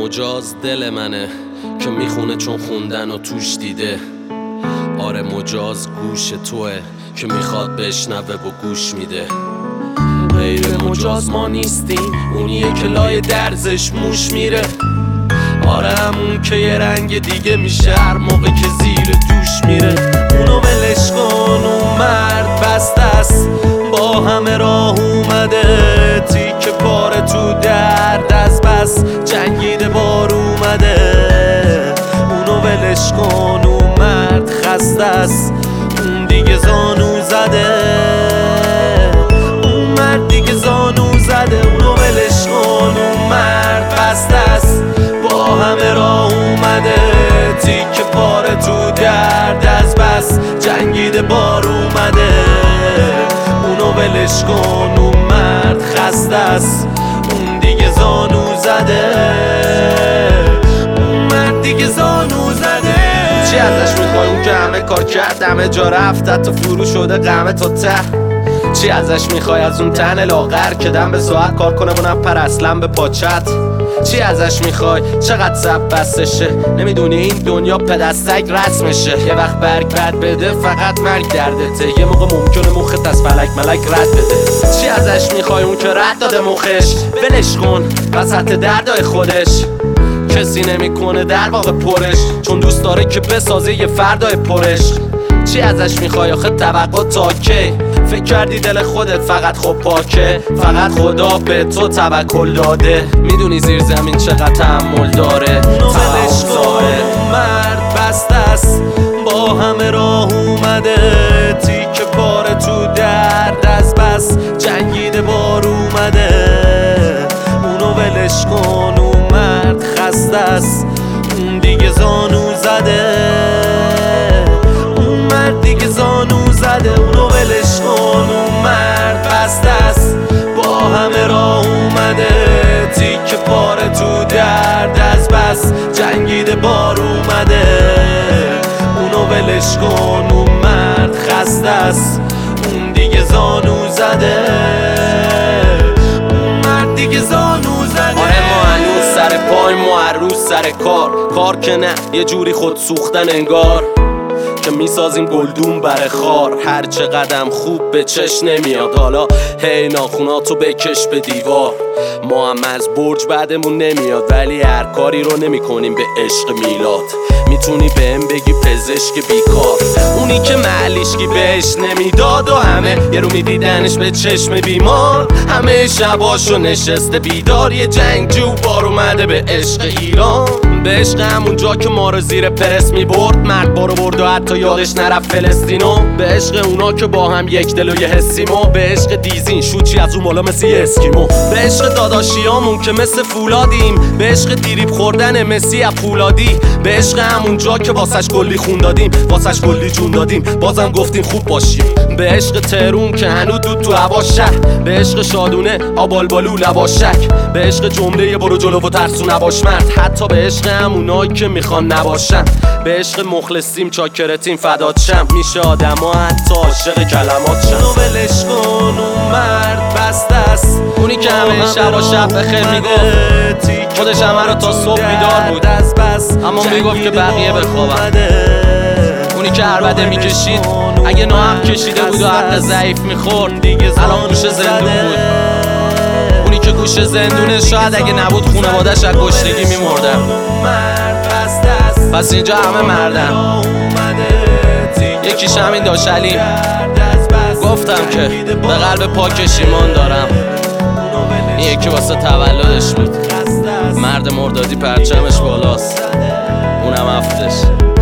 مجاز دل منه که میخونه چون خوندن و توش دیده. آره مجاز گوش توه که میخواد بشنوه و گوش میده. غیر مجاز ما نیستیم، اونیه که لای درزش موش میره. آره همون که یه رنگ دیگه میشه هر موقع که زیر دوش میره. اونو ولش کن، اون مرد بسته است، با همه راه اومده. تیکه پاره تو درد از بس جنگیده بار اومده. اونو ولش کن، اون مرد خسته است، اون دیگه زانو زده. اون مرد دیگه زانو زده. اونو ولش کن، اون مرد بسته است، با همه راه اومده. تیکه پاره تو درد از بس جنگیده بار اومده. اونو ولش کن، اون مرد خسته است، اون دیگه زانو زده. اون مرد دیگه زانو زده. چی ازش میخوای اون که همه کار کرد، همه جا رفت، حتی فرو شده غمه تا ته؟ چی ازش میخوای از اون تن لاغر که دم به ساعت کار کنه و نپر اصلا به پاچت؟ چی ازش میخوای؟ چقدر سب بستشه؟ نمیدونی این دنیا پدستک رسمشه. یه وقت برگ بد بده فقط مرگ دردته. یه موقع ممکنه مخت از فلک ملک رد بده. چی ازش میخوای اون که رد داده مخش؟ ولش کن وسط دردای خودش. کسی نمیکنه در واقع پرش، چون دوست داره که بسازه یه فردای پرش. چی ازش میخوای آخه توقع تا کی؟ فکر کردی دل خودت فقط خب پاکه؟ فقط خدا به تو توکل داده. میدونی زیر زمین چقدر تحمل داره. اونو ولش کن، مرد بسته است، با همه راه اومده. تیکه پاره تو درد از بس جنگیده بار اومده. اونو ولش کن، اون مرد خسته است، اون دیگه زانو زده. اون مرد دیگه زانو زده. اونو ولش کن، اون مرد بسته است، با همه راه اومده. تیکه پاره تو درد از بس جنگیده بار اومده. اونو ولش کن، اون مرد خسته است، اون دیگه زانو زده. اون مرد دیگه زانو زده. آره ما هنوز سر پای، ما هر روز سر کار که نه یه جوری خود سوختن انگار که میسازیم گلدون بر خار. هر چه قدم خوب به چش نمیاد. حالا هی ناخوناتو بکش به دیوار. ما هم از برج بعدمون نمیاد، ولی هر کاری رو نمی کنیم به عشق میلاد. میتونی بهم بگی پزشک بیکار، اونی که معلیشکی بهش نمیداد و همه یه رو میدیدنش به چشم بیمار. همه شباشو نشسته بیدار، یه جنگجو بار اومده به عشق ایران. به عشق همون جا که ما رو زیر پرس میبرد، مرد بارو برد و حتی یادش نرفت فلسطینو. به عشق اونا که با هم یک دل و یه حسیمو. به عشق دیزین شوچی از اون بالا مثل یه اسکیمو. به عشق داداشیامون که مثل فولادیم. به عشق دیریب خوردن مسی از پولادی. به عشق همون جا که واسش کلی خون دادیم، واسش کلی جون دادیم، بازم گفتیم خوب باشیم. به عشق تهرون که هنو دود تو هوا شهر. به عشق شادونه آبالبالو لباشک. به عشق جمله برو جلو و ترسو نباش مرد، حتی به عشق همونایی که میخوان نباشن. به عشق مخلصیم چاکرتیم فدات شم. میشه آدما حتی عاشق کلمات شن. اونو ولش کن، اون مرد بسته است، اونی که همه شب بخیر میگفت، خودش همه رو تا صبح بیدار بود، اما میگفت که بقیه بخوابن. اونی که عربده میکشید، اگه ناحق کشیده بود و حق ضعیف میخورد، الان گوش زندون بود. اونی که گوش زندونه شاید اگه نبود خونوادش از گشنگی میمردن. پس اینجا همه مردن. یکیش همین داشتیم. گفتم که به قلب پاکش ایمان دارم. این یکی واسه تولدش بود. مرد مردادی پرچمش بالاست، اونم هفتش.